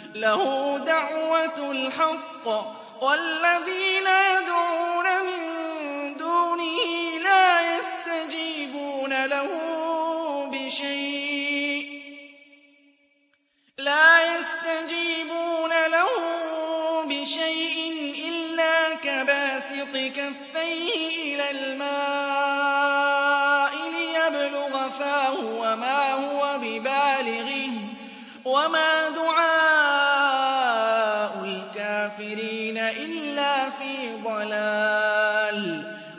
لَهُ دَعْوَةُ الْحَقِّ ۖ وَالَّذِينَ يَدْعُونَ مِن دُونِهِ لَا يَسْتَجِيبُونَ لَهُ بِشَيْءٍ إِلَّا كَبَاسِطِ كَفَّيْهِ إِلَى الْمَاءِ لِيَبْلُغَ فَاهُ وَمَا هُوَ بِبَالِغِهِ ۚ وَمَا دُعَاءُ